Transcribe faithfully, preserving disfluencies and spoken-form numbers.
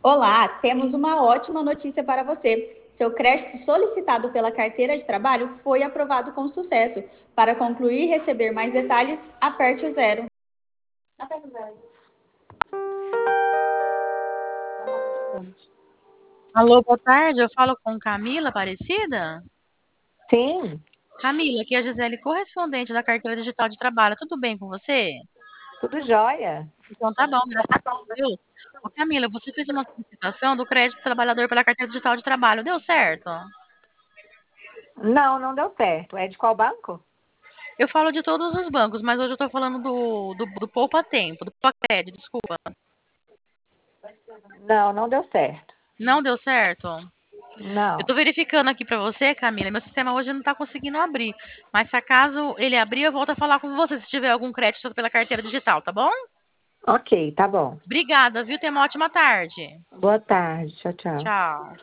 Olá, temos uma ótima notícia para você. Seu crédito solicitado pela carteira de trabalho foi aprovado com sucesso. Para concluir e receber mais detalhes, aperte o zero. Aperte o zero. Alô, boa tarde. Eu falo com Camila Aparecida? Sim, Camila, aqui é a Gisele, correspondente da carteira digital de trabalho. Tudo bem com você? tudo jóia. Então tá bom, graças a Deus. Ô, Camila, você fez uma solicitação do crédito trabalhador pela carteira digital de trabalho. Deu certo? Não, não deu certo. É de qual banco? Eu falo de todos os bancos, mas hoje eu tô falando do, do, do Poupa Tempo, do Poupa Crédito, desculpa. Não, não deu certo. Não deu certo? Eu Não. tô verificando aqui pra você, Camila. Meu sistema hoje não tá conseguindo abrir. Mas se acaso ele abrir, eu volto a falar com você se tiver algum crédito pela carteira digital, tá bom? Ok, tá bom. Obrigada, viu? Tenha uma ótima tarde. Boa tarde. Tchau, tchau. Tchau.